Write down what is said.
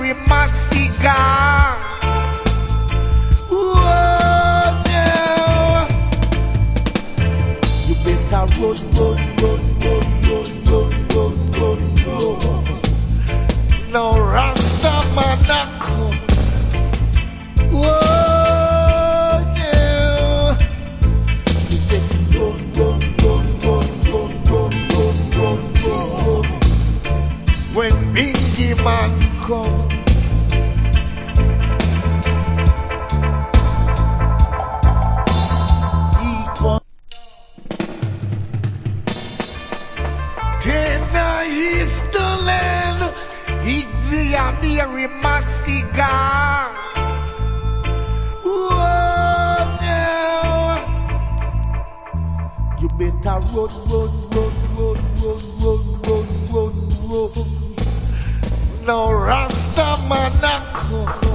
Mary Massiga. Oh, no. You better run, run, run, run, run, run, run, run, run. No Rasta man a come. Oh, no. You say run, run, run, run, run, run, run, run, run. When Bingy man come. Tena Easterland, Idzia Mary Massiga. Oh, no. You better run, run, run, run, run, run, run, run, run. No Rasta man a come.